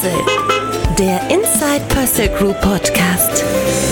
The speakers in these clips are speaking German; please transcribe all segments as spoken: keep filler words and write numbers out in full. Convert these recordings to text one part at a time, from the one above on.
Pössl, der Inside Pössl Group Podcast.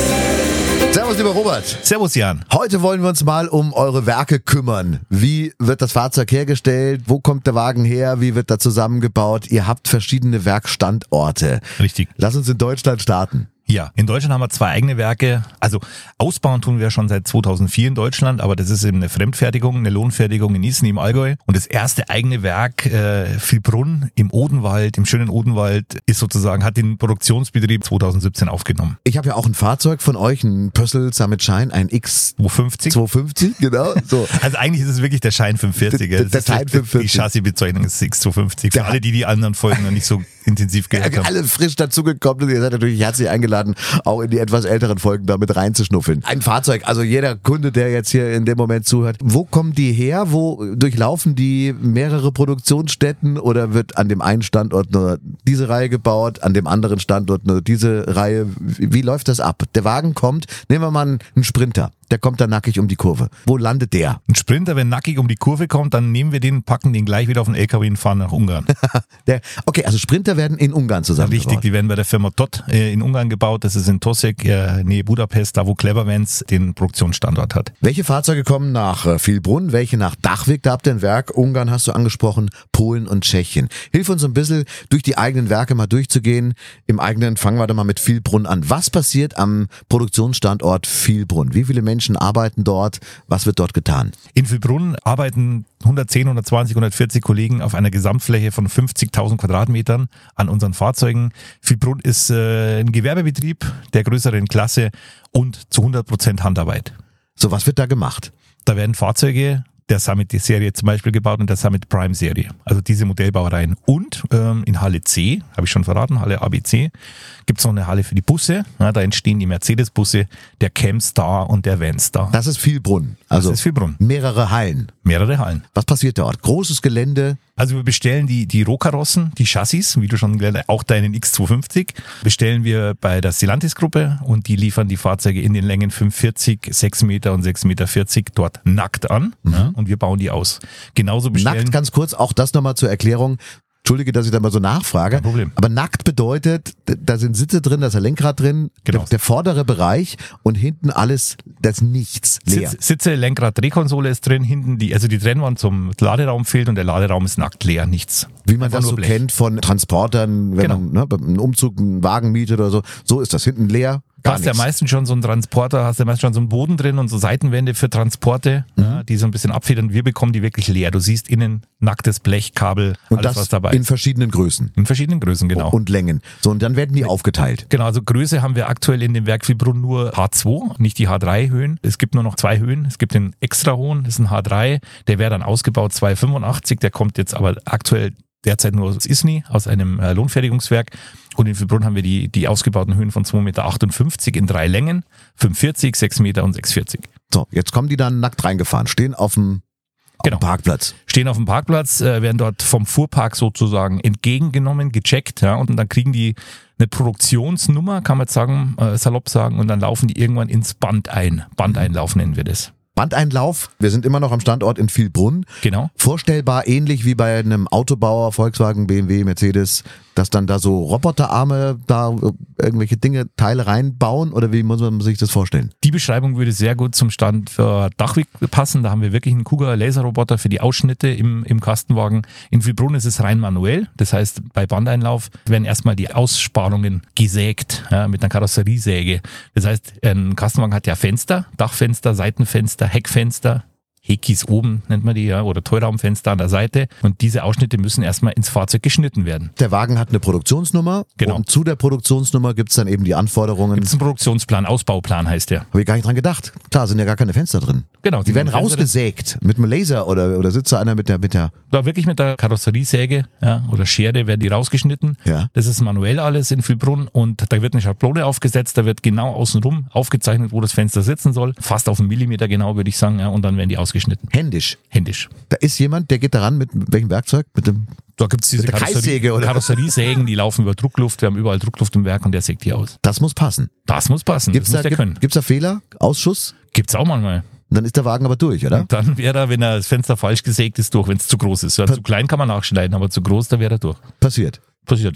Servus, lieber Robert. Servus, Jan. Heute wollen wir uns mal um eure Werke kümmern. Wie wird das Fahrzeug hergestellt? Wo kommt der Wagen her? Wie wird er zusammengebaut? Ihr habt verschiedene Werkstandorte. Richtig. Lass uns in Deutschland starten. Ja, in Deutschland haben wir zwei eigene Werke. Also ausbauen tun wir schon seit zweitausendvier in Deutschland, aber das ist eben eine Fremdfertigung, eine Lohnfertigung in Isny im Allgäu. Und das erste eigene Werk, äh, Vilbrunn im Odenwald, im schönen Odenwald, ist sozusagen, hat den Produktionsbetrieb zweitausendsiebzehn aufgenommen. Ich habe ja auch ein Fahrzeug von euch, ein Pössl Summit Shine, ein X zweihundertfünfzig. zweihundertfünfzig, genau. So. Also eigentlich ist es wirklich der Shine fünfundvierzig. Der, der Shine fünfundvierzig. Die Chassisbezeichnung ist X zweihundertfünfzig. Für Der alle, die die anderen Folgen noch nicht so intensiv gehört haben. Alle frisch dazugekommen und ihr seid natürlich herzlich eingeladen, auch in die etwas älteren Folgen damit reinzuschnuffeln. Ein Fahrzeug, also jeder Kunde, der jetzt hier in dem Moment zuhört, wo kommen die her? Wo durchlaufen die mehrere Produktionsstätten oder wird an dem einen Standort nur diese Reihe gebaut, an dem anderen Standort nur diese Reihe? Wie läuft das ab? Der Wagen kommt, nehmen wir mal einen Sprinter. Der kommt da nackig um die Kurve. Wo landet der? Ein Sprinter, wenn nackig um die Kurve kommt, dann nehmen wir den, packen den gleich wieder auf den L K W und fahren nach Ungarn. der, okay, also Sprinter werden in Ungarn zusammengebaut. Richtig, die werden bei der Firma Todt äh, in Ungarn gebaut. Das ist in Tossek, äh, nähe Budapest, da wo Clevervans den Produktionsstandort hat. Welche Fahrzeuge kommen nach äh, Vilbrunn? Welche nach Dachwig? Da habt ihr ein Werk. Ungarn hast du angesprochen, Polen und Tschechien. Hilf uns ein bisschen, durch die eigenen Werke mal durchzugehen. Im eigenen fangen wir da mal mit Vilbrunn an. Was passiert am Produktionsstandort Vilbrunn? Wie viele Menschen arbeiten dort? Was wird dort getan? In Vilbrunn arbeiten hundertzehn, hundertzwanzig, hundertvierzig Kollegen auf einer Gesamtfläche von fünfzigtausend Quadratmetern an unseren Fahrzeugen. Vilbrunn ist äh, ein Gewerbebetrieb der größeren Klasse und zu hundert Prozent Handarbeit. So, was wird da gemacht? Da werden Fahrzeuge der Summit-Serie zum Beispiel gebaut und der Summit Prime-Serie. Also diese Modellbauereien. Und ähm, in Halle C, habe ich schon verraten, Halle A B C, gibt es noch eine Halle für die Busse. Ja, da entstehen die Mercedes-Busse, der Cam-Star und der Van-Star. Das ist Vilbrunn. Also das ist Vilbrunn. Mehrere Hallen. Mehrere Hallen. Was passiert dort? Großes Gelände. Also wir bestellen die, die Rohkarossen, die Chassis, wie du schon gelernt hast, auch deinen X zweihundertfünfzig, bestellen wir bei der Stellantis-Gruppe und die liefern die Fahrzeuge in den Längen fünfundvierzig, sechs Meter und sechs Meter vierzig dort nackt an, mhm. ja, und wir bauen die aus. Genauso bestellen... Nackt, ganz kurz, auch das nochmal zur Erklärung. Entschuldige, dass ich da mal so nachfrage. Kein Problem. Aber nackt bedeutet, da sind Sitze drin, da ist ein Lenkrad drin, genau. der, der vordere Bereich und hinten alles, das ist nichts, leer. Sitz, Sitze, Lenkrad, Drehkonsole ist drin, hinten die, also die Trennwand zum Laderaum fehlt und der Laderaum ist nackt leer, nichts. Wie man Einfach das so Blech. kennt von Transportern, wenn genau. man ne, beim Umzug einen Wagen mietet oder so, so ist das hinten leer. Du hast ja meistens schon so einen Transporter, hast ja meistens schon so einen Boden drin und so Seitenwände für Transporte, mhm. ja, die so ein bisschen abfedern. Wir bekommen die wirklich leer. Du siehst innen nacktes Blech, Kabel, und alles das was dabei in ist. verschiedenen Größen. In verschiedenen Größen, genau. Und Längen. So, und dann werden die aufgeteilt. Genau, also Größe haben wir aktuell in dem Werk Vilbrunn nur H zwei, nicht die H drei Höhen. Es gibt nur noch zwei Höhen. Es gibt den extra hohen, das ist ein H drei. Der wäre dann ausgebaut zwei fünfundachtzig. Der kommt jetzt aber aktuell derzeit nur aus Isny, aus einem äh, Lohnfertigungswerk. Und in Vilbrunn haben wir die, die ausgebauten Höhen von zwei Meter achtundfünfzig in drei Längen, fünfundvierzig, sechs Meter und sechs vierzig. So, jetzt kommen die dann nackt reingefahren, stehen auf dem, auf genau. dem Parkplatz. Stehen auf dem Parkplatz, äh, werden dort vom Fuhrpark sozusagen entgegengenommen, gecheckt, ja, und dann kriegen die eine Produktionsnummer, kann man jetzt sagen, äh, salopp sagen, und dann laufen die irgendwann ins Band ein. Bandeinlauf nennen wir das. Bandeinlauf, wir sind immer noch am Standort in Vilbrunn. Genau. Vorstellbar ähnlich wie bei einem Autobauer, Volkswagen, B M W, Mercedes, dass dann da so Roboterarme da irgendwelche Dinge, Teile reinbauen, oder wie muss man sich das vorstellen? Die Beschreibung würde sehr gut zum Stand für Dachwig passen. Da haben wir wirklich einen Kuga Laserroboter für die Ausschnitte im, im Kastenwagen. In Vilbrunn ist es rein manuell. Das heißt, bei Bandeinlauf werden erstmal die Aussparungen gesägt, ja, mit einer Karosseriesäge. Das heißt, ein Kastenwagen hat ja Fenster, Dachfenster, Seitenfenster, Heckfenster, Hekis oben nennt man die, ja, oder Teuraumfenster an der Seite. Und diese Ausschnitte müssen erstmal ins Fahrzeug geschnitten werden. Der Wagen hat eine Produktionsnummer, genau. Und zu der Produktionsnummer gibt's dann eben die Anforderungen. Gibt es einen Produktionsplan, Ausbauplan heißt der. Habe ich gar nicht dran gedacht. Klar, sind ja gar keine Fenster drin. Genau. Die werden rausgesägt mit einem Laser, oder, oder sitzt da einer mit der, mit der... Da wirklich mit der Karosseriesäge, ja, oder Schere werden die rausgeschnitten. Ja. Das ist manuell alles in Vilbrunn und da wird eine Schablone aufgesetzt, da wird genau außenrum aufgezeichnet, wo das Fenster sitzen soll. Fast auf einen Millimeter genau, würde ich sagen, ja, und dann werden die ausgeschnitten. Händisch. Händisch. Da ist jemand, der geht daran mit welchem Werkzeug? Mit dem Da gibt es diese Mit der Kreissäge, oder? Karosseriesägen, die laufen über Druckluft, wir haben überall Druckluft im Werk und der sägt die aus. Das muss passen. Das muss passen, Gibt's das muss da, der können. gibt, gibt's da Fehler? Ausschuss? Gibt's auch manchmal. Und dann ist der Wagen aber durch, oder? Und dann wäre er, wenn er das Fenster falsch gesägt ist, durch, wenn es zu groß ist. Ja, zu klein kann man nachschneiden, aber zu groß, da wäre er durch. Passiert. Passiert.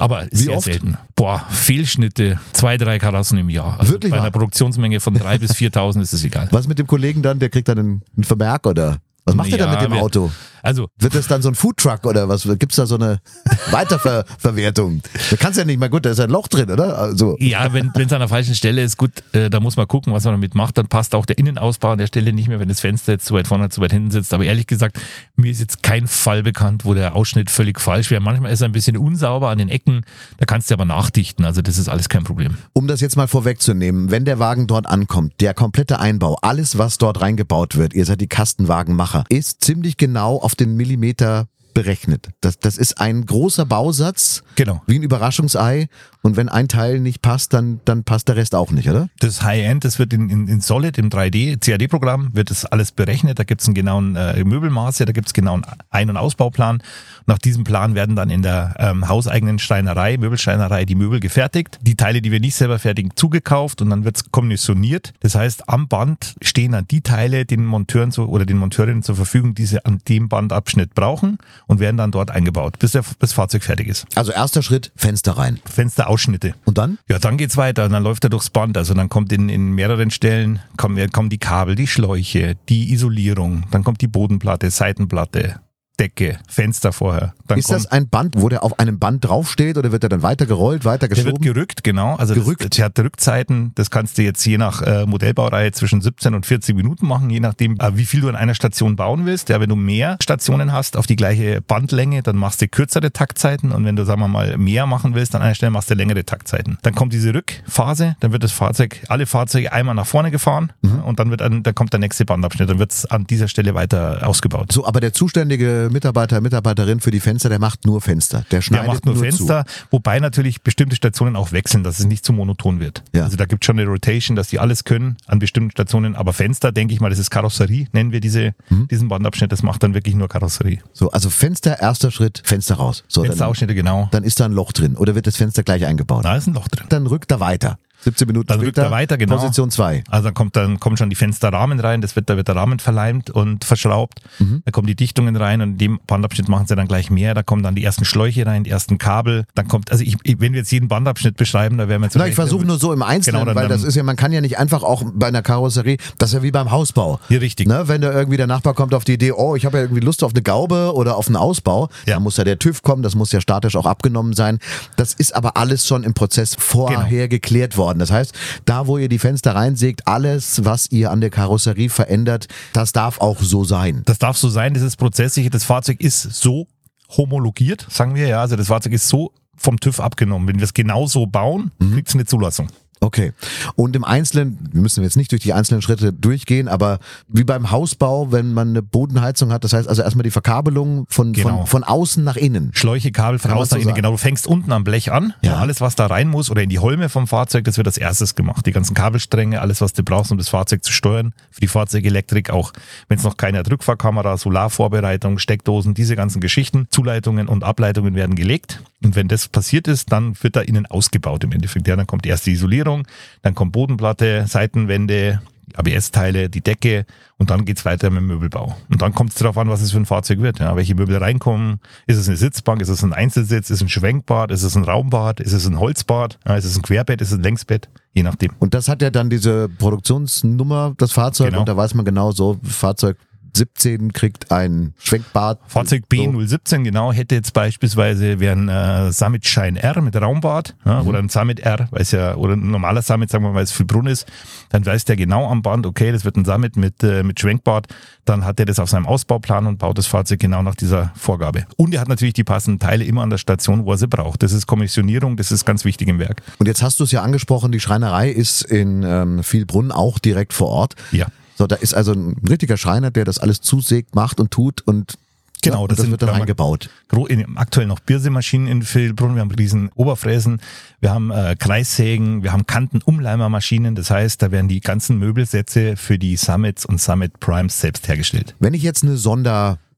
Aber Wie sehr oft? selten. Boah, Fehlschnitte, zwei, drei Karossen im Jahr. Also Wirklich bei wahr? einer Produktionsmenge von drei bis viertausend ist es egal. Was mit dem Kollegen dann? Der kriegt dann einen, einen Vermerk oder was macht er dann Ja, mit dem wir- Auto? Also, Wird das dann so ein Foodtruck oder was? Gibt's da so eine Weiterverwertung? Da kannst ja nicht mal, gut, da ist ein Loch drin, oder? Also, ja, wenn es an der falschen Stelle ist, gut, äh, da muss man gucken, was man damit macht. Dann passt auch der Innenausbau an der Stelle nicht mehr, wenn das Fenster jetzt zu weit vorne, zu weit hinten sitzt. Aber ehrlich gesagt, mir ist jetzt kein Fall bekannt, wo der Ausschnitt völlig falsch wäre. Manchmal ist er ein bisschen unsauber an den Ecken, da kannst du aber nachdichten. Also das ist alles kein Problem. um das jetzt mal vorwegzunehmen, wenn der Wagen dort ankommt, der komplette Einbau, alles, was dort reingebaut wird, ihr seid die Kastenwagenmacher, ist ziemlich genau auf den Millimeter berechnet. Das, das ist ein großer Bausatz, Genau. wie ein Überraschungsei. Und wenn ein Teil nicht passt, dann, dann passt der Rest auch nicht, oder? Das High-End, das wird in, in, in Solid, im drei D, C A D-Programm, wird das alles berechnet. Da gibt es einen genauen äh, Möbelmaße, da gibt es genauen Ein- und Ausbauplan. Nach diesem Plan werden dann in der ähm, hauseigenen Steinerei, Möbelsteinerei, die Möbel gefertigt. Die Teile, die wir nicht selber fertigen, zugekauft und dann wird es kommissioniert. Das heißt, am Band stehen dann die Teile den Monteuren zu, oder den Monteurinnen zur Verfügung, die sie an dem Bandabschnitt brauchen und werden dann dort eingebaut, bis der, bis das Fahrzeug fertig ist. Also erster Schritt, Fenster rein. Fensterausschnitte. Und dann? Ja, dann geht's weiter und dann läuft er durchs Band. Also dann kommt in, in mehreren Stellen, kommen, kommen die Kabel, die Schläuche, die Isolierung, dann kommt die Bodenplatte, Seitenplatte, Decke, Fenster vorher. Dann Ist kommt, das ein Band, wo der auf einem Band draufsteht oder wird er dann weiter gerollt, weiter der wird geschoben? gerückt, genau. Also Gerückt? Das, der hat Rückzeiten, das kannst du jetzt je nach äh, Modellbaureihe zwischen siebzehn und vierzig Minuten machen, je nachdem, äh, wie viel du an einer Station bauen willst. Ja, wenn du mehr Stationen hast auf die gleiche Bandlänge, dann machst du kürzere Taktzeiten und wenn du, sagen wir mal, mehr machen willst, an einer Stelle machst du längere Taktzeiten. Dann kommt diese Rückphase, dann wird das Fahrzeug, alle Fahrzeuge einmal nach vorne gefahren Mhm. und dann wird an, dann kommt der nächste Bandabschnitt, dann wird es an dieser Stelle weiter ausgebaut. So, aber der zuständige Mitarbeiter, Mitarbeiterin für die Fenster, der macht nur Fenster. Der Der schneidet macht nur, nur Fenster, wobei natürlich bestimmte Stationen auch wechseln, dass es nicht zu monoton wird. Ja. Also da gibt es schon eine Rotation, dass die alles können an bestimmten Stationen, aber Fenster, denke ich mal, das ist Karosserie, nennen wir diese, Mhm. diesen Bandabschnitt, das macht dann wirklich nur Karosserie. zu. So, also Fenster, erster Schritt, Fenster raus. So, dann, Fensterausschnitte, genau. dann ist da ein Loch drin oder wird das Fenster gleich eingebaut? Da ist ein Loch drin. Dann rückt er weiter. siebzehn Minuten Dann später, rückt er weiter, genau. Position zwei. Also dann kommt dann kommen schon die Fensterrahmen rein, das wird, da wird der Rahmen verleimt und verschraubt. Mhm. Da kommen die Dichtungen rein und in dem Bandabschnitt machen sie dann gleich mehr. Da kommen dann die ersten Schläuche rein, die ersten Kabel. Dann kommt, also ich, ich wenn wir jetzt jeden Bandabschnitt beschreiben, da wären wir jetzt Na, ich versuche nur so im Einzelnen, Genau, dann- weil das dann- ist ja, man kann ja nicht einfach auch bei einer Karosserie, das ist ja wie beim Hausbau. Ja, richtig. Ne, wenn da irgendwie der Nachbar kommt auf die Idee, oh, ich habe ja irgendwie Lust auf eine Gaube oder auf einen Ausbau, Ja. dann muss ja der TÜV kommen, das muss ja statisch auch abgenommen sein. Das ist aber alles schon im Prozess vorher Genau. geklärt worden. Das heißt, da wo ihr die Fenster reinsägt, alles, was ihr an der Karosserie verändert, das darf auch so sein. Das darf so sein, das ist prozesssicher. Das Fahrzeug ist so homologiert, sagen wir ja. Also das Fahrzeug ist so vom TÜV abgenommen. Wenn wir es genauso bauen, Mhm. kriegt es eine Zulassung. Okay. Und im Einzelnen, wir müssen jetzt nicht durch die einzelnen Schritte durchgehen, aber wie beim Hausbau, wenn man eine Bodenheizung hat, das heißt also erstmal die Verkabelung von, Genau. von, von außen nach innen. Schläuche, Kabel von Kann man außen nach so innen. sagen. Genau, du fängst unten am Blech an. Ja. Und alles, was da rein muss oder in die Holme vom Fahrzeug, das wird als erstes gemacht. Die ganzen Kabelstränge, alles, was du brauchst, um das Fahrzeug zu steuern. Für die Fahrzeugelektrik auch, wenn es noch keine hat, Rückfahrkamera, Solarvorbereitung, Steckdosen, diese ganzen Geschichten. Zuleitungen und Ableitungen werden gelegt. Und wenn das passiert ist, dann wird da innen ausgebaut im Endeffekt. Ja, dann kommt erst die Isolierung, dann kommt Bodenplatte, Seitenwände, A B S-Teile, die Decke und dann geht's weiter mit dem Möbelbau. Und dann kommt es darauf an, was es für ein Fahrzeug wird. Ja, welche Möbel reinkommen. Ist es eine Sitzbank? Ist es ein Einzelsitz? Ist es ein Schwenkbad? Ist es ein Raumbad? Ist es ein Holzbad? Ja, ist es ein Querbett? Ist es ein Längsbett? Je nachdem. Und das hat ja dann diese Produktionsnummer, das Fahrzeug, Genau. und da weiß man genau so, Fahrzeug siebzehn kriegt ein Schwenkbad. Fahrzeug B So. null siebzehn, genau, hätte jetzt beispielsweise wäre ein äh, Summit Shine R mit Raumbad, ja, Mhm. oder ein Summit R, weil es ja, oder ein normaler Summit, sagen wir mal, weil es viel Brunn ist, dann weiß der genau am Band, okay, das wird ein Summit mit, äh, mit Schwenkbad, dann hat er das auf seinem Ausbauplan und baut das Fahrzeug genau nach dieser Vorgabe. Und er hat natürlich die passenden Teile immer an der Station, wo er sie braucht. Das ist Kommissionierung, das ist ganz wichtig im Werk. Und jetzt hast du es ja angesprochen, die Schreinerei ist in ähm, Vielbrunn auch direkt vor Ort. Ja. So, da ist also ein richtiger Schreiner, der das alles zusägt, macht und tut und Genau, ja, und das das sind wird dann Klammer- eingebaut. Gro- in- aktuell noch Birsemaschinen in Villbrunn, wir haben riesen Oberfräsen, wir haben äh, Kreissägen, wir haben Kantenumleimermaschinen, das heißt, da werden die ganzen Möbelsätze für die Summits und Summit Primes selbst hergestellt. Wenn ich jetzt eine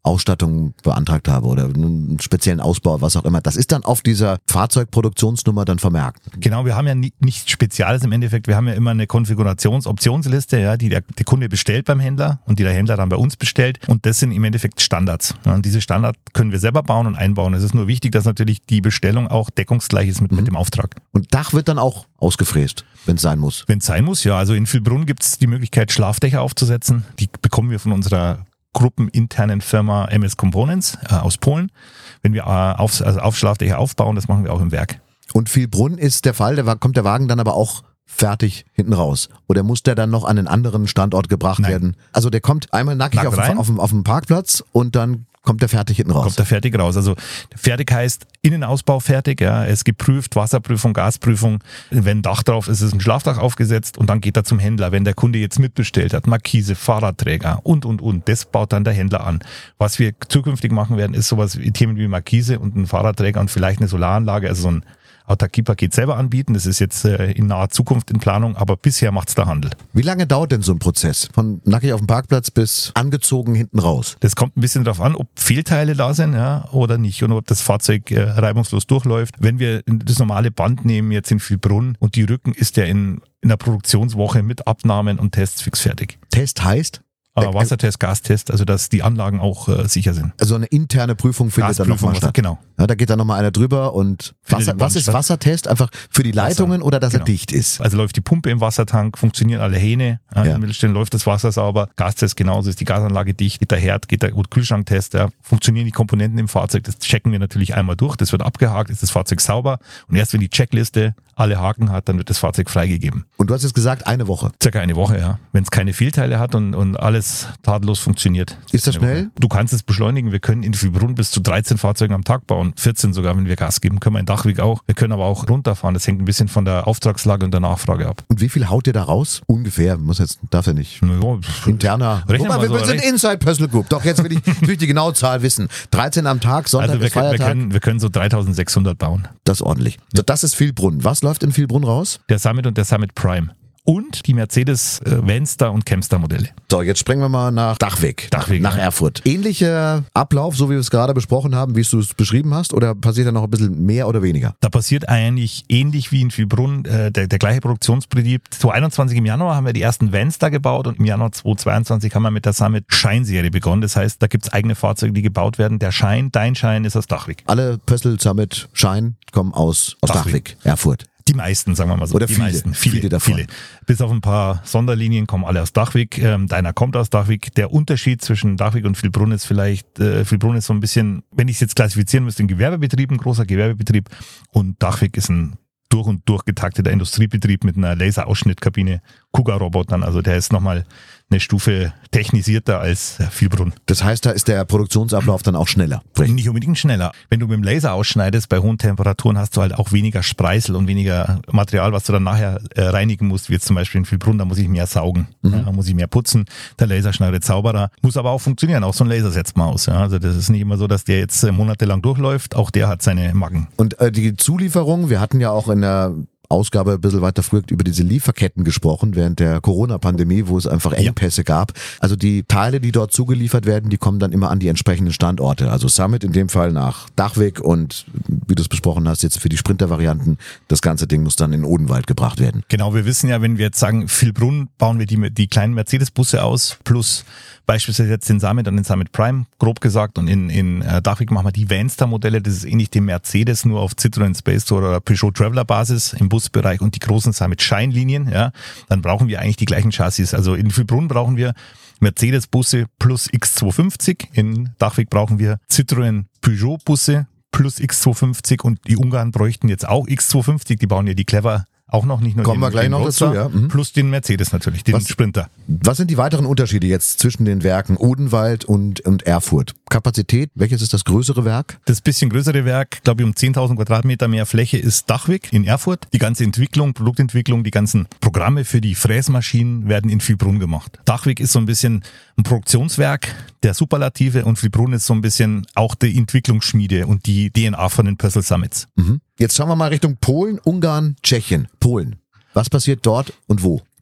Ausstattung beantragt habe oder einen speziellen Ausbau, was auch immer. Das ist dann auf dieser Fahrzeugproduktionsnummer dann vermerkt. Genau, wir haben ja nie, nichts Spezielles im Endeffekt. Wir haben ja immer eine Konfigurationsoptionsliste, ja, die der, der Kunde bestellt beim Händler und die der Händler dann bei uns bestellt. Und das sind im Endeffekt Standards. Ja, und diese Standards können wir selber bauen und einbauen. Es ist nur wichtig, dass natürlich die Bestellung auch deckungsgleich ist mit, mhm. mit dem Auftrag. Und Dach wird dann auch ausgefräst, wenn es sein muss? Wenn es sein muss, ja. Also in Vilbrunn gibt es die Möglichkeit, Schlafdächer aufzusetzen. Die bekommen wir von unserer gruppeninternen Firma M S Components äh, aus Polen. Wenn wir äh, auf, also auf Schlafdächer aufbauen, das machen wir auch im Werk. Und Vilbrunn ist der Fall, da kommt der Wagen dann aber auch fertig hinten raus? Oder muss der dann noch an einen anderen Standort gebracht Nein. werden? Also der kommt einmal nackig Nackt auf, rein. auf, auf dem Parkplatz und dann kommt der fertig hinten raus? Kommt der fertig raus. Also fertig heißt Innenausbau fertig, ja, es geprüft, Wasserprüfung, Gasprüfung. Wenn ein Dach drauf ist, ist ein Schlafdach aufgesetzt und dann geht er zum Händler. Wenn der Kunde jetzt mitbestellt hat, Markise, Fahrradträger und, und, und, das baut dann der Händler an. Was wir zukünftig machen werden, ist sowas wie Themen wie Markise und ein Fahrradträger und vielleicht eine Solaranlage, also so ein Autarkiepaket selber anbieten. Das ist jetzt äh, in naher Zukunft in Planung, aber bisher macht's der Handel. Wie lange dauert denn so ein Prozess? Von nackig auf dem Parkplatz bis angezogen hinten raus? Das kommt ein bisschen darauf an, ob Fehlteile da sind, ja, oder nicht und ob das Fahrzeug äh, reibungslos durchläuft. Wenn wir das normale Band nehmen, jetzt in Vilbrunn und die Rücken ist ja in, in der Produktionswoche mit Abnahmen und Tests fix fertig. Test heißt? Äh, Wassertest, Gastest, also dass die Anlagen auch äh, sicher sind. Also eine interne Prüfung findet dann nochmal statt. Genau. Ja, da geht dann nochmal einer drüber und Wasser, was ist statt. Wassertest? Einfach für die Leitungen Wasser, oder dass genau. er dicht ist? Also läuft die Pumpe im Wassertank, funktionieren alle Hähne, ja, Ja. in Mittelstellen läuft das Wasser sauber, Gastest genauso, ist die Gasanlage dicht, geht der Herd, geht der gut Kühlschranktest, ja, funktionieren die Komponenten im Fahrzeug, das checken wir natürlich einmal durch, das wird abgehakt, ist das Fahrzeug sauber und erst wenn die Checkliste alle Haken hat, dann wird das Fahrzeug freigegeben. Und du hast jetzt gesagt, eine Woche. Circa eine Woche, ja. Wenn es keine Fehlteile hat und, und alles tadellos funktioniert. Ist das Eine schnell? Woche. Du kannst es beschleunigen. Wir können in Vilbrunn bis zu dreizehn Fahrzeugen am Tag bauen. vierzehn sogar, wenn wir Gas geben. Können wir in Dachwig auch. Wir können aber auch runterfahren. Das hängt ein bisschen von der Auftragslage und der Nachfrage ab. Und wie viel haut ihr da raus? Ungefähr. Muss jetzt, darf er nicht. Ja, Interner. Rechnen Guck mal, wir wir so, sind rechnen- Inside Personal Group. Doch, jetzt will ich natürlich die genaue Zahl wissen. dreizehn am Tag, Sonntag also wir, ist können, wir, Feiertag. können, wir können so dreitausendsechshundert bauen. Das ist ordentlich. So, das ist Vilbrunn. Was läuft in Vilbrunn raus? Der Summit und der Summit Prime. Und die Mercedes äh, Vanster und Camster Modelle. So, jetzt springen wir mal nach Dachweg. Dachweg, Nach ja. Erfurt. Ähnlicher Ablauf, so wie wir es gerade besprochen haben, wie du es beschrieben hast, oder passiert da noch ein bisschen mehr oder weniger? Da passiert eigentlich ähnlich wie in Vilbrunn äh, der, der gleiche Produktionsbetrieb. zweitausendeinundzwanzig im Januar haben wir die ersten Vanster gebaut und im Januar zweitausendzweiundzwanzig haben wir mit der Summit Shine-Serie begonnen. Das heißt, da gibt's eigene Fahrzeuge, die gebaut werden. Der Shine, dein Shine ist aus Dachwig. Alle Pössl, Summit, Shine kommen aus, aus Dachwig. Dachwig. Erfurt. Die meisten, sagen wir mal so. Oder die viele, meisten. Viele, viele davon. Viele. Bis auf ein paar Sonderlinien kommen alle aus Dachwig. Ähm, deiner kommt aus Dachwig. Der Unterschied zwischen Dachwig und Vilbrunn ist vielleicht, äh, Vilbrunn ist so ein bisschen, wenn ich es jetzt klassifizieren müsste, ein Gewerbebetrieb, ein großer Gewerbebetrieb. Und Dachwig ist ein durch und durch getakteter Industriebetrieb mit einer Laserausschnittkabine, Kuga-Robotern. Also der ist nochmal eine Stufe technisierter als Vilbrunn. Das heißt, da ist der Produktionsablauf dann auch schneller. Nicht unbedingt schneller. Wenn du mit dem Laser ausschneidest, bei hohen Temperaturen hast du halt auch weniger Spreißel und weniger Material, was du dann nachher äh, reinigen musst, wie jetzt zum Beispiel in Vilbrunn, da muss ich mehr saugen, Mhm. ja, da muss ich mehr putzen. Der Laser schneidet sauberer, muss aber auch funktionieren. Auch so ein Laser setzt man aus. Ja. Also das ist nicht immer so, dass der jetzt äh, monatelang durchläuft. Auch der hat seine Macken. Und äh, die Zulieferung, wir hatten ja auch in der Ausgabe ein bisschen weiter früher über diese Lieferketten gesprochen während der Corona-Pandemie, wo es einfach Engpässe ja. gab. Also die Teile, die dort zugeliefert werden, die kommen dann immer an die entsprechenden Standorte. Also Summit in dem Fall nach Dachwig und wie du es besprochen hast, jetzt für die Sprinter-Varianten, das ganze Ding muss dann in Odenwald gebracht werden. Genau, wir wissen ja, wenn wir jetzt sagen, Vilbrunn bauen wir die, die kleinen Mercedes-Busse aus, plus beispielsweise jetzt den Summit und den Summit Prime, grob gesagt, und in, in äh, Dachwig machen wir die Vanster-Modelle, das ist ähnlich dem Mercedes, nur auf Citroën Space Tourer oder Peugeot Traveler-Basis im Busbereich und die großen Summit Shine-Linien, ja, dann brauchen wir eigentlich die gleichen Chassis. Also in Vilbrunn brauchen wir Mercedes-Busse plus X zweihundertfünfzig, in Dachwig brauchen wir Citroën Peugeot-Busse plus X zweihundertfünfzig und die Ungarn bräuchten jetzt auch X zweihundertfünfzig, die bauen ja die Clever auch noch, nicht nur Kommen den, wir gleich den noch Roadster, dazu, ja. Mhm. plus den Mercedes natürlich, den Was- Sprinter. Was sind die weiteren Unterschiede jetzt zwischen den Werken Odenwald und, und Erfurt? Kapazität, welches ist das größere Werk? Das bisschen größere Werk, glaube ich, um zehntausend Quadratmeter mehr Fläche ist Dachwig in Erfurt. Die ganze Entwicklung, Produktentwicklung, die ganzen Programme für die Fräsmaschinen werden in Vilbrunn gemacht. Dachwig ist so ein bisschen ein Produktionswerk der Superlative und Vilbrunn ist so ein bisschen auch die Entwicklungsschmiede und die D N A von den Pössl Summits. Mhm. Jetzt schauen wir mal Richtung Polen, Ungarn, Tschechien. Polen. Was passiert dort und wo?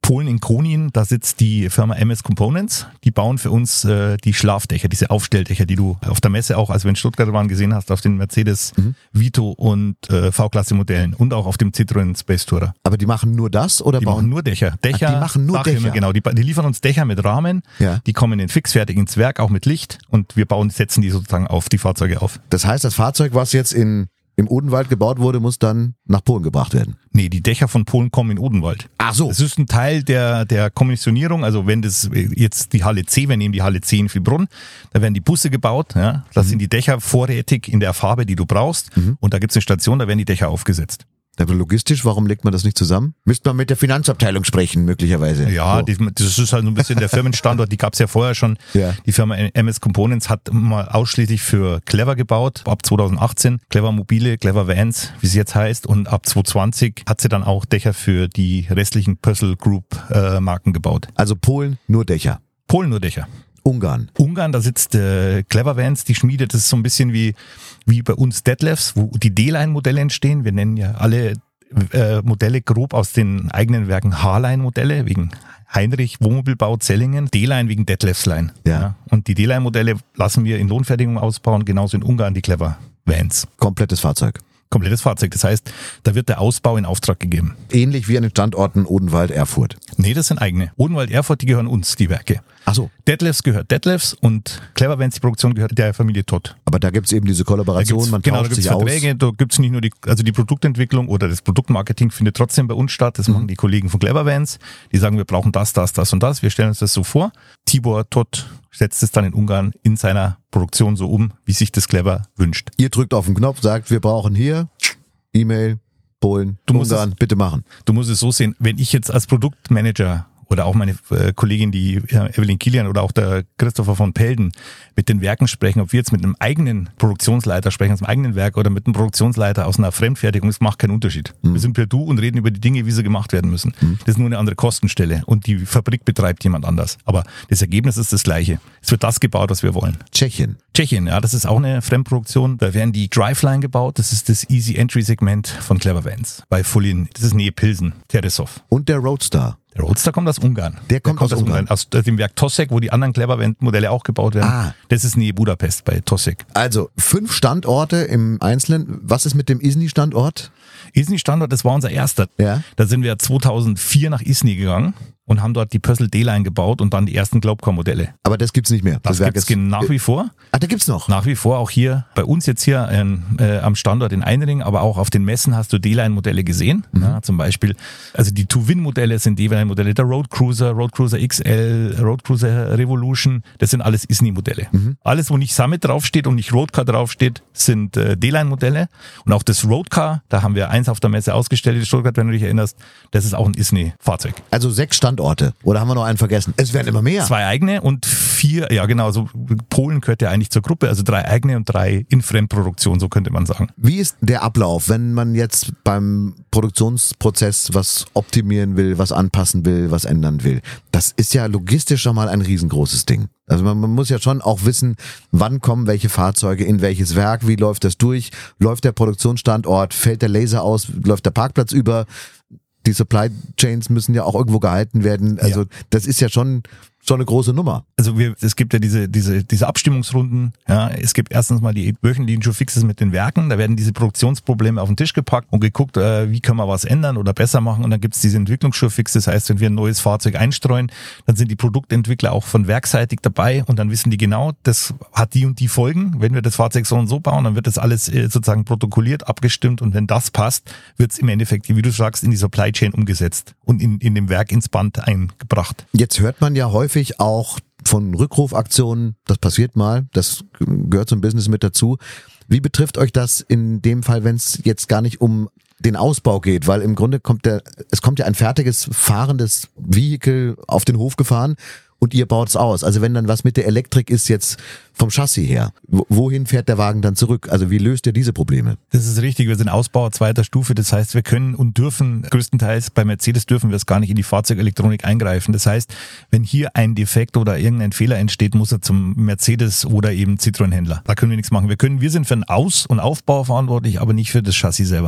Polen in Konin, da sitzt die Firma M S Components. Die bauen für uns äh, die Schlafdächer, diese Aufstelldächer, die du auf der Messe auch, als wir in Stuttgart waren, gesehen hast, auf den Mercedes mhm. Vito und äh, V-Klasse-Modellen und auch auf dem Citroën Space Tourer. Aber die machen nur das oder die bauen? machen nur Dächer. Dächer. Ach, die machen nur Dachhimmel, Dächer. Genau, die, die liefern uns Dächer mit Rahmen. Ja. Die kommen in fixfertig ins Werk, auch mit Licht, und wir bauen, setzen die sozusagen auf die Fahrzeuge auf. Das heißt, das Fahrzeug, was jetzt in im Odenwald gebaut wurde, muss dann nach Polen gebracht werden. Nee, die Dächer von Polen kommen in Odenwald. Ach so. Das ist ein Teil der, der Kommissionierung. Also wenn das jetzt die Halle C, wir nehmen die Halle C in Vilbrunn, da werden die Busse gebaut. Ja, da mhm. sind die Dächer vorrätig in der Farbe, die du brauchst. Mhm. Und da gibt's eine Station, da werden die Dächer aufgesetzt. Aber logistisch, warum legt man das nicht zusammen? Müsste man mit der Finanzabteilung sprechen, möglicherweise. Ja, so. die, das ist halt so ein bisschen der Firmenstandort, die gab's ja vorher schon. Ja. Die Firma M S Components hat mal ausschließlich für Clever gebaut, ab zwanzig achtzehn. Clever Mobile, Clever Vans, wie sie jetzt heißt. Und ab zwanzig zwanzig hat sie dann auch Dächer für die restlichen Pössl Group äh, Marken gebaut. Also Polen nur Dächer? Polen nur Dächer. Ungarn. Ungarn, da sitzt äh, Clever Vans, die Schmiede, das ist so ein bisschen wie, wie bei uns Detlefs, wo die D-Line-Modelle entstehen. Wir nennen ja alle äh, Modelle grob aus den eigenen Werken H-Line-Modelle, wegen Heinrich Wohnmobilbau Zellingen, D-Line wegen Detlefs Line. Ja. Ja. Und die D-Line-Modelle lassen wir in Lohnfertigung ausbauen, genauso in Ungarn die Clever Vans. Komplettes Fahrzeug. Komplettes Fahrzeug. Das heißt, da wird der Ausbau in Auftrag gegeben. Ähnlich wie an den Standorten Odenwald, Erfurt. Nee, das sind eigene. Odenwald, Erfurt, die gehören uns, die Werke. Ach so. Detlefs gehört Detlefs und Clever Vans, die Produktion, gehört der Familie Todd. Aber da gibt's eben diese Kollaboration, man genau, tauscht da gibt's sich Verträge, aus. da gibt's nicht nur die, also die Produktentwicklung oder das Produktmarketing findet trotzdem bei uns statt. Das mhm. machen die Kollegen von Clever Vans. Die sagen, wir brauchen das, das, das und das. Wir stellen uns das so vor. Tibor Todd setzt es dann in Ungarn in seiner Produktion so um, wie sich das Clever wünscht. Ihr drückt auf den Knopf, sagt, wir brauchen hier E-Mail, Polen, du Ungarn, es, bitte machen. Du musst es so sehen, wenn ich jetzt als Produktmanager oder auch meine äh, Kollegin, die äh, Evelyn Kilian oder auch der Christopher von Pelden mit den Werken sprechen, ob wir jetzt mit einem eigenen Produktionsleiter sprechen, aus einem eigenen Werk oder mit einem Produktionsleiter aus einer Fremdfertigung, das macht keinen Unterschied. Mhm. Wir sind per Du und reden über die Dinge, wie sie gemacht werden müssen. Mhm. Das ist nur eine andere Kostenstelle und die Fabrik betreibt jemand anders. Aber das Ergebnis ist das gleiche. Es wird das gebaut, was wir wollen. Tschechien. Tschechien, ja, das ist auch eine Fremdproduktion. Da werden die Driveline gebaut. Das ist das Easy Entry Segment von Clever Vans bei Fulin. Das ist Nähe Pilsen, Teresov. Und der Roadster. Der Roadster kommt aus Ungarn. Der kommt, der kommt aus, aus Ungarn. Aus dem Werk Tossek, wo die anderen Clever Vans Modelle auch gebaut werden. Ah. Das ist Nähe Budapest bei Tossek. Also fünf Standorte im Einzelnen. Was ist mit dem Isny-Standort? Isny-Standort, das war unser erster. Ja. Da sind wir zweitausendvier nach Isny gegangen und haben dort die Pössl D-Line gebaut und dann die ersten Globecom-Modelle. Aber das gibt's nicht mehr. Das, das gibt's nach wie vor. Ah, da gibt's noch? Nach wie vor auch hier, bei uns jetzt hier äh, am Standort in Einring, aber auch auf den Messen hast du D-Line-Modelle gesehen. Mhm. Ja, zum Beispiel, also die Two-Win-Modelle sind D-Line-Modelle, der Road Cruiser, Road Cruiser X L, Road Cruiser Revolution, das sind alles Isny-Modelle. Mhm. Alles, wo nicht Summit draufsteht und nicht Roadcar draufsteht, sind äh, D-Line-Modelle. Und auch das Roadcar, da haben wir eins auf der Messe ausgestellt, in Stuttgart, wenn du dich erinnerst, das ist auch ein Isny-Fahrzeug. Also sechs Standorte, oder haben wir noch einen vergessen? Es werden immer mehr. Zwei eigene und vier, ja genau, so Polen gehört ja eigentlich zur Gruppe, also drei eigene und drei in Fremdproduktion, so könnte man sagen. Wie ist der Ablauf, wenn man jetzt beim Produktionsprozess was optimieren will, was anpassen will, was ändern will? Das ist ja logistisch schon mal ein riesengroßes Ding. Also man, man muss ja schon auch wissen, wann kommen welche Fahrzeuge in welches Werk, wie läuft das durch, läuft der Produktionsstandort, fällt der Laser aus, läuft der Parkplatz über. Die Supply Chains müssen ja auch irgendwo gehalten werden. Also ja. Das ist ja schon schon eine große Nummer. Also wir, es gibt ja diese diese diese Abstimmungsrunden. Ja, es gibt erstens mal die wöchentlichen Showfixes mit den Werken. Da werden diese Produktionsprobleme auf den Tisch gepackt und geguckt, äh, wie können wir was ändern oder besser machen. Und dann gibt es diese Entwicklungs-Showfixes. Das heißt, wenn wir ein neues Fahrzeug einstreuen, dann sind die Produktentwickler auch von werkseitig dabei und dann wissen die genau, das hat die und die Folgen. Wenn wir das Fahrzeug so und so bauen, dann wird das alles äh, sozusagen protokolliert, abgestimmt und wenn das passt, wird es im Endeffekt, wie du sagst, in die Supply Chain umgesetzt und in in dem Werk ins Band eingebracht. Jetzt hört man ja häufig auch von Rückrufaktionen, das passiert mal, das gehört zum Business mit dazu. Wie betrifft euch das in dem Fall, wenn es jetzt gar nicht um den Ausbau geht? Weil im Grunde kommt der, es kommt ja ein fertiges, fahrendes Vehikel auf den Hof gefahren und ihr baut es aus. Also wenn dann was mit der Elektrik ist jetzt vom Chassis her, wohin fährt der Wagen dann zurück? Also wie löst ihr diese Probleme? Das ist richtig, wir sind Ausbauer zweiter Stufe, das heißt, wir können und dürfen, größtenteils bei Mercedes dürfen wir es gar nicht in die Fahrzeugelektronik eingreifen. Das heißt, wenn hier ein Defekt oder irgendein Fehler entsteht, muss er zum Mercedes oder eben Citroën-Händler. Da können wir nichts machen. Wir können, wir sind für den Aus- und Aufbau verantwortlich, aber nicht für das Chassis selber.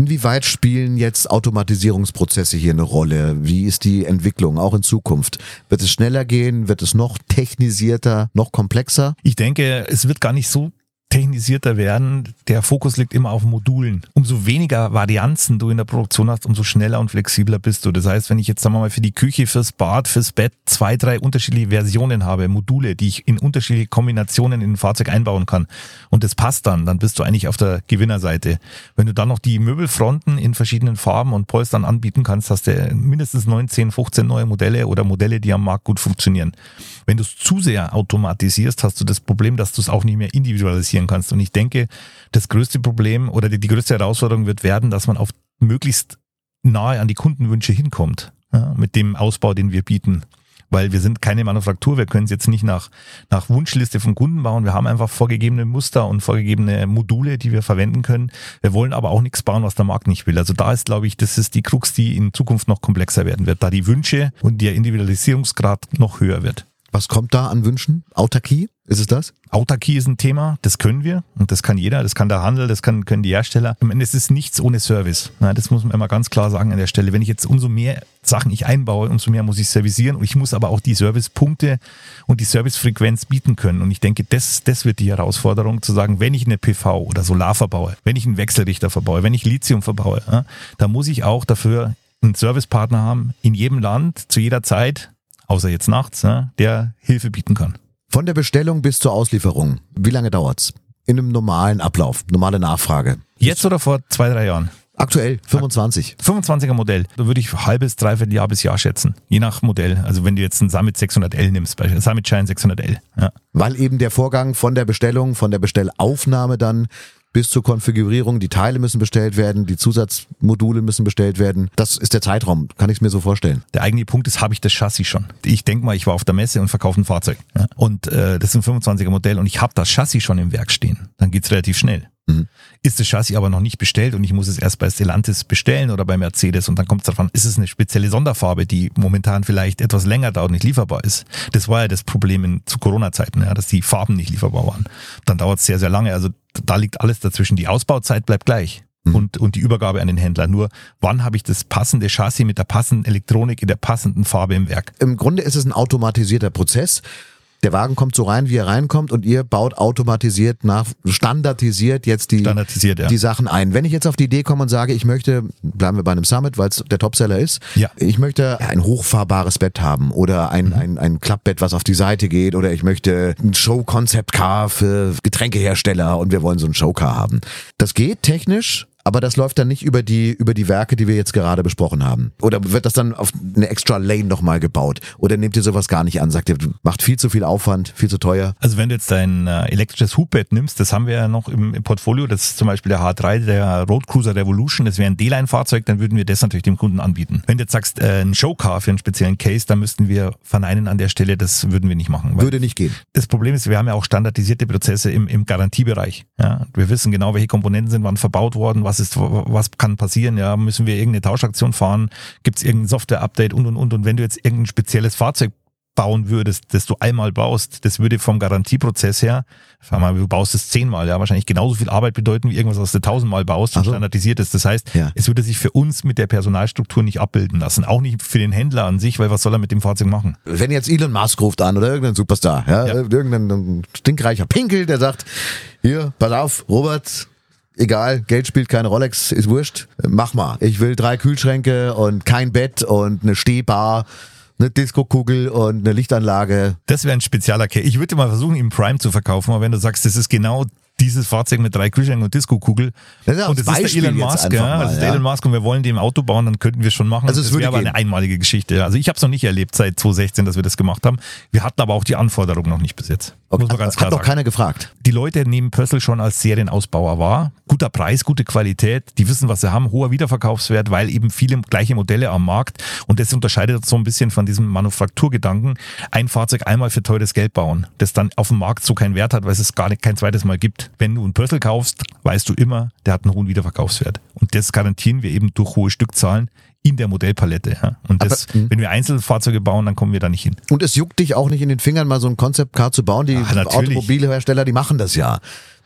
Inwieweit spielen jetzt Automatisierungsprozesse hier eine Rolle? Wie ist die Entwicklung auch in Zukunft? Wird es schneller gehen? Wird es noch technisierter, noch komplexer? Ich denke, es wird gar nicht so technisierter werden. Der Fokus liegt immer auf Modulen. Umso weniger Varianzen du in der Produktion hast, umso schneller und flexibler bist du. Das heißt, wenn ich jetzt sagen wir mal für die Küche, fürs Bad, fürs Bett zwei, drei unterschiedliche Versionen habe, Module, die ich in unterschiedliche Kombinationen in ein Fahrzeug einbauen kann und das passt dann, dann bist du eigentlich auf der Gewinnerseite. Wenn du dann noch die Möbelfronten in verschiedenen Farben und Polstern anbieten kannst, hast du mindestens neun, zehn, fünfzehn neue Modelle oder Modelle, die am Markt gut funktionieren. Wenn du es zu sehr automatisierst, hast du das Problem, dass du es auch nicht mehr individualisieren kannst. Und ich denke, das größte Problem oder die, die größte Herausforderung wird werden, dass man auf möglichst nahe an die Kundenwünsche hinkommt, ja, mit dem Ausbau, den wir bieten. Weil wir sind keine Manufaktur, wir können es jetzt nicht nach, nach Wunschliste vom Kunden bauen. Wir haben einfach vorgegebene Muster und vorgegebene Module, die wir verwenden können. Wir wollen aber auch nichts bauen, was der Markt nicht will. Also da ist, glaube ich, das ist die Krux, die in Zukunft noch komplexer werden wird, da die Wünsche und der Individualisierungsgrad noch höher wird. Was kommt da an Wünschen? Autarkie? Ist es das? Autarkie ist ein Thema, das können wir und das kann jeder, das kann der Handel, das kann, können die Hersteller. Am Ende ist es nichts ohne Service. Ja, das muss man immer ganz klar sagen an der Stelle. Wenn ich jetzt umso mehr Sachen ich einbaue, umso mehr muss ich servicieren und ich muss aber auch die Servicepunkte und die Servicefrequenz bieten können. Und ich denke, das, das wird die Herausforderung, zu sagen, wenn ich eine P V oder Solar verbaue, wenn ich einen Wechselrichter verbaue, wenn ich Lithium verbaue, ja, da muss ich auch dafür einen Servicepartner haben in jedem Land, zu jeder Zeit, außer jetzt nachts, ja, der Hilfe bieten kann. Von der Bestellung bis zur Auslieferung, wie lange dauert's? In einem normalen Ablauf, normale Nachfrage. Jetzt oder vor zwei, drei Jahren? Aktuell, fünfundzwanzig. fünfundzwanziger Modell. Da würde ich halbes, dreiviertel Jahr bis Jahr schätzen. Je nach Modell. Also wenn du jetzt einen Summit sechshundert L nimmst, beispielsweise Summit Shine sechshundert L. Ja. Weil eben der Vorgang von der Bestellung, von der Bestellaufnahme dann bis zur Konfigurierung, die Teile müssen bestellt werden, die Zusatzmodule müssen bestellt werden. Das ist der Zeitraum, kann ich es mir so vorstellen. Der eigentliche Punkt ist, habe ich das Chassis schon. Ich denke mal, ich war auf der Messe und verkaufe ein Fahrzeug. Ja. Und äh, das ist ein fünfundzwanziger Modell und ich habe das Chassis schon im Werk stehen. Dann geht's relativ schnell. Mhm. Ist das Chassis aber noch nicht bestellt und ich muss es erst bei Stellantis bestellen oder bei Mercedes und dann kommt es davon, ist es eine spezielle Sonderfarbe, die momentan vielleicht etwas länger dauert und nicht lieferbar ist. Das war ja das Problem in, zu Corona-Zeiten, ja, dass die Farben nicht lieferbar waren. Dann dauert es sehr, sehr lange. Also da liegt alles dazwischen. Die Ausbauzeit bleibt gleich. Mhm. Und, und die Übergabe an den Händler. Nur, wann habe ich das passende Chassis mit der passenden Elektronik in der passenden Farbe im Werk? Im Grunde ist es ein automatisierter Prozess. Der Wagen kommt so rein, wie er reinkommt und ihr baut automatisiert nach, standardisiert jetzt die, standardisiert, ja. die Sachen ein. Wenn ich jetzt auf die Idee komme und sage, ich möchte, bleiben wir bei einem Summit, weil es der Topseller ist, ja. ich möchte ein hochfahrbares Bett haben oder ein, mhm. ein, ein Klappbett, was auf die Seite geht oder ich möchte ein Show-Concept-Car für Getränkehersteller und wir wollen so ein Show-Car haben. Das geht technisch. Aber das läuft dann nicht über die über die Werke, die wir jetzt gerade besprochen haben. Oder wird das dann auf eine extra Lane nochmal gebaut? Oder nehmt ihr sowas gar nicht an? Sagt ihr, macht viel zu viel Aufwand, viel zu teuer? Also wenn du jetzt dein äh, elektrisches Hubbett nimmst, das haben wir ja noch im, im Portfolio, das ist zum Beispiel der H drei, der Road Cruiser Revolution, das wäre ein D-Line-Fahrzeug, dann würden wir das natürlich dem Kunden anbieten. Wenn du jetzt sagst, äh, ein Showcar für einen speziellen Case, dann müssten wir verneinen an der Stelle, das würden wir nicht machen. Würde nicht gehen. Das Problem ist, wir haben ja auch standardisierte Prozesse im, im Garantiebereich. Ja? Wir wissen genau, welche Komponenten sind wann verbaut worden, was ist, was kann passieren, ja, müssen wir irgendeine Tauschaktion fahren, gibt es irgendein Software-Update und und und und wenn du jetzt irgendein spezielles Fahrzeug bauen würdest, das du einmal baust, das würde vom Garantieprozess her, sag mal, du baust es zehnmal, ja, wahrscheinlich genauso viel Arbeit bedeuten wie irgendwas, was du tausendmal baust und so. Standardisiert ist. Das heißt, ja. es würde sich für uns mit der Personalstruktur nicht abbilden lassen, auch nicht für den Händler an sich, weil was soll er mit dem Fahrzeug machen? Wenn jetzt Elon Musk ruft an oder irgendein Superstar, ja, Ja. irgendein stinkreicher Pinkel, der sagt, hier, pass auf, Robert, egal, Geld spielt keine Rolex, ist wurscht, mach mal. Ich will drei Kühlschränke und kein Bett und eine Stehbar, eine Disco-Kugel und eine Lichtanlage. Das wäre ein spezieller Case. Ich würde mal versuchen, ihm Prime zu verkaufen, aber wenn du sagst, das ist genau dieses Fahrzeug mit drei Kühlschränken und Disco-Kugel Das ist ja und das das ist Beispiel der Elon jetzt Musk, einfach ja, mal, das ist ja. der Elon Musk und wir wollen die im Auto bauen, dann könnten wir schon machen. Also es das würde wäre aber gehen. eine einmalige Geschichte. Also ich habe es noch nicht erlebt seit zwanzig sechzehn, dass wir das gemacht haben. Wir hatten aber auch die Anforderungen noch nicht bis jetzt. Okay. Muss man ganz klar Hat doch sagen. keiner gefragt. Die Leute nehmen Pössl schon als Serienausbauer wahr. Guter Preis, gute Qualität. Die wissen, was sie haben. Hoher Wiederverkaufswert, weil eben viele gleiche Modelle am Markt. Und das unterscheidet uns so ein bisschen von diesem Manufakturgedanken. Ein Fahrzeug einmal für teures Geld bauen, das dann auf dem Markt so keinen Wert hat, weil es es gar nicht kein zweites Mal gibt. Wenn du einen Pössl kaufst, weißt du immer, der hat einen hohen Wiederverkaufswert. Und das garantieren wir eben durch hohe Stückzahlen in der Modellpalette. Ja. Und das, Aber, wenn wir Einzelfahrzeuge bauen, dann kommen wir da nicht hin. Und es juckt dich auch nicht in den Fingern, mal so ein Concept Car zu bauen. Die Ach, natürlich. Automobilhersteller, die machen das ja.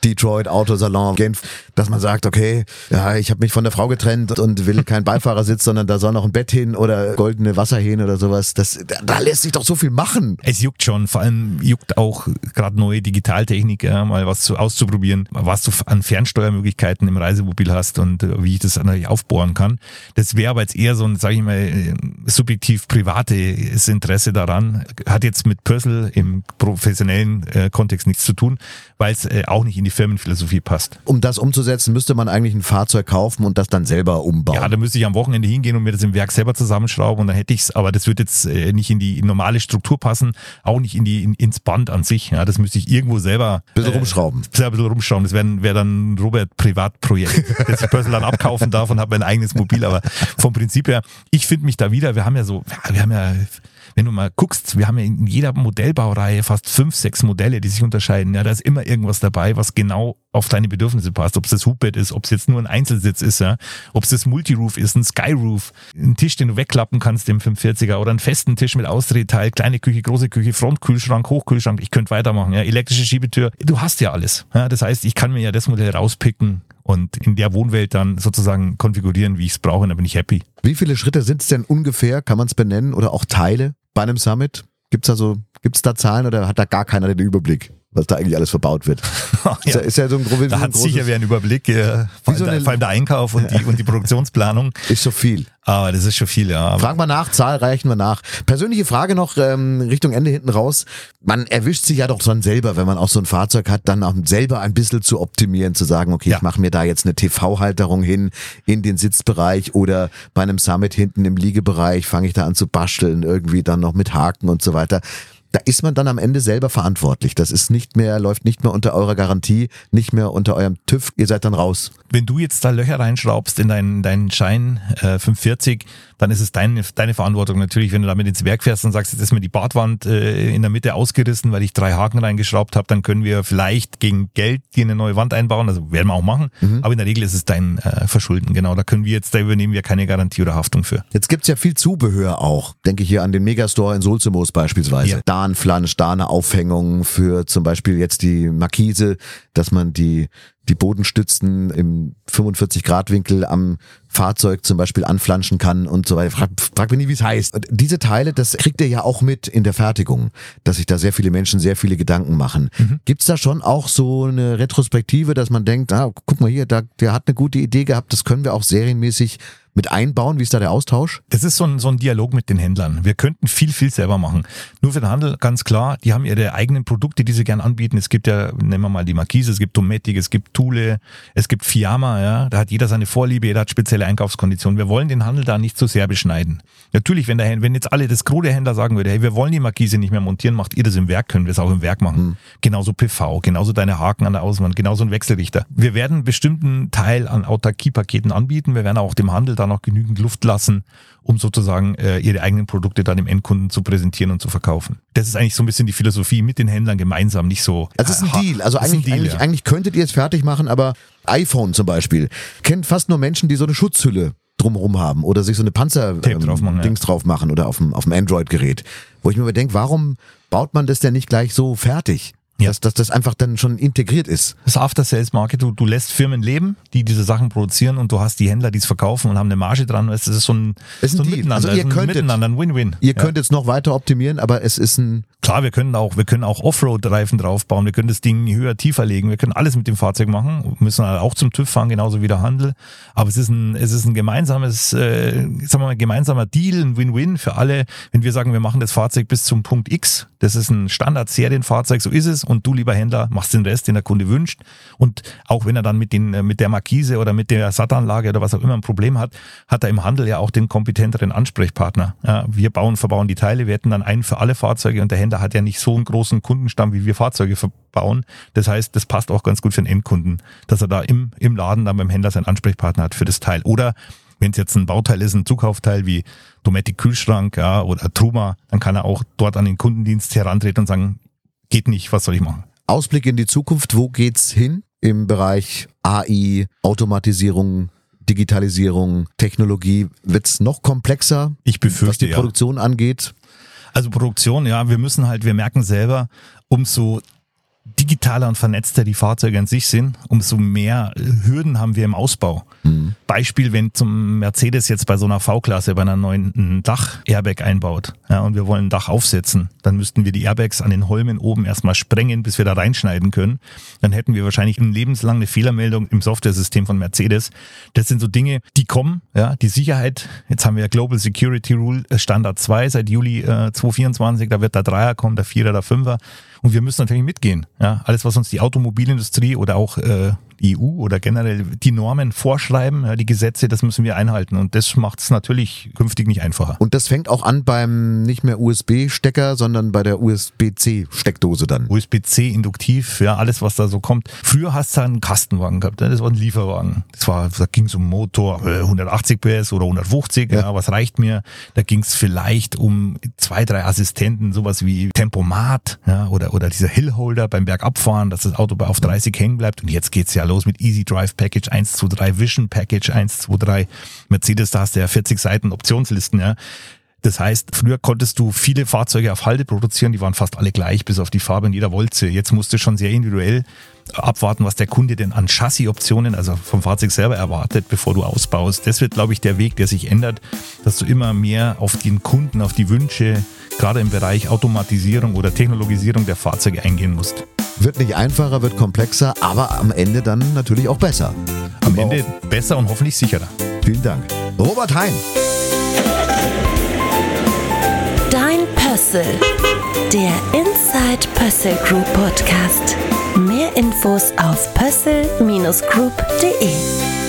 Detroit Autosalon Genf, dass man sagt, okay, ja, ich habe mich von der Frau getrennt und will keinen Beifahrersitz, sondern da soll noch ein Bett hin oder goldene Wasserhähne oder sowas. Das, da, da lässt sich doch so viel machen. Es juckt schon, vor allem juckt auch gerade neue Digitaltechnik, ja, mal was zu, auszuprobieren, was du an Fernsteuermöglichkeiten im Reisemobil hast und äh, wie ich das natürlich aufbohren kann. Das wäre aber jetzt eher so ein, sage ich mal, subjektiv privates Interesse daran, hat jetzt mit Pörsl im professionellen äh, Kontext nichts zu tun, weil es äh, auch nicht in die Firmenphilosophie passt. Um das umzusetzen, müsste man eigentlich ein Fahrzeug kaufen und das dann selber umbauen. Ja, da müsste ich am Wochenende hingehen und mir das im Werk selber zusammenschrauben und dann hätte ich es, aber das wird jetzt äh, nicht in die normale Struktur passen, auch nicht in die in, ins Band an sich. Ja, das müsste ich irgendwo selber ein bisschen äh, rumschrauben. Ein bisschen rumschrauben. Das wäre wär dann ein Robert Privatprojekt, das ich Pörsl dann abkaufen darf und habe mein eigenes Mobil. Aber vom Prinzip her, ich finde mich da wieder, wir haben ja so, wir haben ja, wenn du mal guckst, wir haben ja in jeder Modellbaureihe fast fünf, sechs Modelle, die sich unterscheiden. Ja, da ist immer irgendwas dabei, was genau auf deine Bedürfnisse passt. Ob es das Hubbett ist, ob es jetzt nur ein Einzelsitz ist, ja, ob es das Multiroof ist, ein Skyroof, ein Tisch, den du wegklappen kannst im fünfundvierziger oder einen festen Tisch mit Ausdrehteil, kleine Küche, große Küche, Frontkühlschrank, Hochkühlschrank. Ich könnte weitermachen. Ja, elektrische Schiebetür. Du hast ja alles. Ja, das heißt, ich kann mir ja das Modell rauspicken und in der Wohnwelt dann sozusagen konfigurieren, wie ich es brauche, und dann bin ich happy. Wie viele Schritte sind es denn ungefähr? Kann man es benennen oder auch Teile bei einem Summit? Gibt's da so, gibt's da Zahlen oder hat da gar keiner den Überblick, was da eigentlich alles verbaut wird? Ja. Ist, ja, ist ja so ein, so da ein hat großes, sicher wer einen Überblick, äh, vor, so allem, eine, vor allem der Einkauf und die, und die Produktionsplanung. Ist so viel. Aber das ist schon viel, ja. Fragen wir nach, Zahl reichen wir nach. Persönliche Frage noch ähm, Richtung Ende hinten raus. Man erwischt sich ja doch dann selber, wenn man auch so ein Fahrzeug hat, dann auch selber ein bisschen zu optimieren, zu sagen, okay, ja. ich mache mir da jetzt eine T V-Halterung hin in den Sitzbereich oder bei einem Summit hinten im Liegebereich fange ich da an zu basteln, irgendwie dann noch mit Haken und so weiter. Da ist man dann am Ende selber verantwortlich. Das ist nicht mehr, läuft nicht mehr unter eurer Garantie, nicht mehr unter eurem TÜV. Ihr seid dann raus. Wenn du jetzt da Löcher reinschraubst in deinen, deinen Schein äh, fünfundvierzig, dann ist es deine, deine Verantwortung natürlich. Wenn du damit ins Werk fährst und sagst, jetzt ist mir die Badwand äh, in der Mitte ausgerissen, weil ich drei Haken reingeschraubt habe, dann können wir vielleicht gegen Geld dir eine neue Wand einbauen. Also werden wir auch machen. Mhm. Aber in der Regel ist es dein äh, Verschulden. Genau, da können wir jetzt, da übernehmen wir keine Garantie oder Haftung für. Jetzt gibt's ja viel Zubehör auch. Denke ich hier an den Megastore in Sulzimoos beispielsweise. Ja. Darnflansch, Darne-Aufhängungen für zum Beispiel jetzt die Markise, dass man die die Bodenstützen im fünfundvierzig Grad Winkel am Fahrzeug zum Beispiel anflanschen kann und so weiter. Frag, frag mich nie, wie es heißt. Und diese Teile, das kriegt ihr ja auch mit in der Fertigung, dass sich da sehr viele Menschen sehr viele Gedanken machen. Mhm. Gibt's da schon auch so eine Retrospektive, dass man denkt, ah, guck mal hier, da, der hat eine gute Idee gehabt, das können wir auch serienmäßig mit einbauen? Wie ist da der Austausch? Das ist so ein, so ein Dialog mit den Händlern. Wir könnten viel, viel selber machen. Nur für den Handel, ganz klar, die haben ihre eigenen Produkte, die sie gern anbieten. Es gibt ja, nehmen wir mal die Markise, es gibt Dometic, es gibt Thule, es gibt Fiamma, ja. Da hat jeder seine Vorliebe, jeder hat spezielle Einkaufskonditionen. Wir wollen den Handel da nicht so sehr beschneiden. Natürlich, wenn der, wenn jetzt alle, das Gros der Händler sagen würde, hey, wir wollen die Markise nicht mehr montieren, macht ihr das im Werk, können wir es auch im Werk machen. Mhm. Genauso P V, genauso deine Haken an der Außenwand, genauso ein Wechselrichter. Wir werden einen bestimmten Teil an Autarkie-Paketen anbieten. Wir werden auch dem Handel da noch genügend Luft lassen, um sozusagen äh, ihre eigenen Produkte dann dem Endkunden zu präsentieren und zu verkaufen. Das ist eigentlich so ein bisschen die Philosophie mit den Händlern gemeinsam, nicht so. Also es ist ein Deal. Also eigentlich, Deal, eigentlich, ja. eigentlich könntet ihr es fertig machen, aber iPhone zum Beispiel kennt fast nur Menschen, die so eine Schutzhülle drumherum haben oder sich so eine Panzer-Dings ähm, drauf, machen, ja. drauf machen oder auf dem, auf dem Android-Gerät. Wo ich mir denke, warum baut man das denn nicht gleich so fertig? Ja. Dass, dass das einfach dann schon integriert ist. Das After-Sales-Market, du, du lässt Firmen leben, die diese Sachen produzieren und du hast die Händler, die es verkaufen und haben eine Marge dran. Es ist so ein, es ist so ein, ein Deal. Miteinander, Also ihr ein könntet, Miteinander, ein Win-Win. Ihr ja. könnt jetzt noch weiter optimieren, aber es ist ein... Klar, wir können auch, wir können auch Offroad-Reifen draufbauen, wir können das Ding höher, tiefer legen, wir können alles mit dem Fahrzeug machen, wir müssen halt auch zum TÜV fahren, genauso wie der Handel. Aber es ist ein, es ist ein gemeinsames, äh, sagen wir mal, gemeinsamer Deal, ein Win-Win für alle. Wenn wir sagen, wir machen das Fahrzeug bis zum Punkt X, das ist ein Standard-Serienfahrzeug, so ist es, und du, lieber Händler, machst den Rest, den der Kunde wünscht. Und auch wenn er dann mit den, mit der Markise oder mit der S A T-Anlage oder was auch immer ein Problem hat, hat er im Handel ja auch den kompetenteren Ansprechpartner. Ja, wir bauen, verbauen die Teile, wir hätten dann einen für alle Fahrzeuge und der Händler hat ja nicht so einen großen Kundenstamm, wie wir Fahrzeuge verbauen. Das heißt, das passt auch ganz gut für den Endkunden, dass er da im, im Laden dann beim Händler seinen Ansprechpartner hat für das Teil. Oder wenn es jetzt ein Bauteil ist, ein Zukaufteil wie Dometic Kühlschrank, ja, oder Truma, dann kann er auch dort an den Kundendienst herantreten und sagen, geht nicht, was soll ich machen? Ausblick in die Zukunft, wo geht's hin im Bereich A I, Automatisierung, Digitalisierung, Technologie? Wird's noch komplexer, ich befürchte, was die ja. Produktion angeht? Also Produktion, ja, wir müssen halt, wir merken selber, umso digitaler und vernetzter die Fahrzeuge an sich sind, umso mehr Hürden haben wir im Ausbau. Mhm. Beispiel, wenn zum Mercedes jetzt bei so einer V-Klasse, bei einer neuen ein Dach-Airbag einbaut, ja, und wir wollen ein Dach aufsetzen, dann müssten wir die Airbags an den Holmen oben erstmal sprengen, bis wir da reinschneiden können. Dann hätten wir wahrscheinlich ein lebenslang eine Fehlermeldung im Softwaresystem von Mercedes. Das sind so Dinge, die kommen, ja, die Sicherheit. Jetzt haben wir Global Security Rule Standard zwei seit Juli äh, zweitausendvierundzwanzig, da wird der Dreier kommen, der Vierer, der Fünfer. Und wir müssen natürlich mitgehen. Ja, alles, was uns die Automobilindustrie oder auch äh, die E U oder generell die Normen vorschreiben, ja, die Gesetze, das müssen wir einhalten. Und das macht es natürlich künftig nicht einfacher. Und das fängt auch an beim nicht mehr U S B-Stecker, sondern bei der U S B C-Steckdose dann. U S B C, induktiv, ja, alles, was da so kommt. Früher hast du einen Kastenwagen gehabt, das war ein Lieferwagen. Das war, da ging es um Motor, äh, hundertachtzig P S oder hundertfünfzig, ja. Ja, was reicht mir? Da ging es vielleicht um zwei, drei Assistenten, sowas wie Tempomat, ja, oder, oder dieser Hillholder beim Bergabfahren, dass das Auto auf dreißig hängen bleibt. Und jetzt geht's ja los mit Easy Drive Package eins zwei drei, Vision Package eins zwei drei. Mercedes, da hast du ja vierzig Seiten Optionslisten, ja. Das heißt, früher konntest du viele Fahrzeuge auf Halde produzieren, die waren fast alle gleich, bis auf die Farbe und jeder wollte sie. Jetzt musst du schon sehr individuell abwarten, was der Kunde denn an Chassisoptionen, also vom Fahrzeug selber erwartet, bevor du ausbaust. Das wird, glaube ich, der Weg, der sich ändert, dass du immer mehr auf den Kunden, auf die Wünsche, gerade im Bereich Automatisierung oder Technologisierung der Fahrzeuge eingehen musst. Wird nicht einfacher, wird komplexer, aber am Ende dann natürlich auch besser. Am aber Ende besser und hoffentlich sicherer. Vielen Dank. Robert Hein. Dein Pössl. Der Inside Pössl Group Podcast. Mehr Infos auf pössl Bindestrich group punkt de.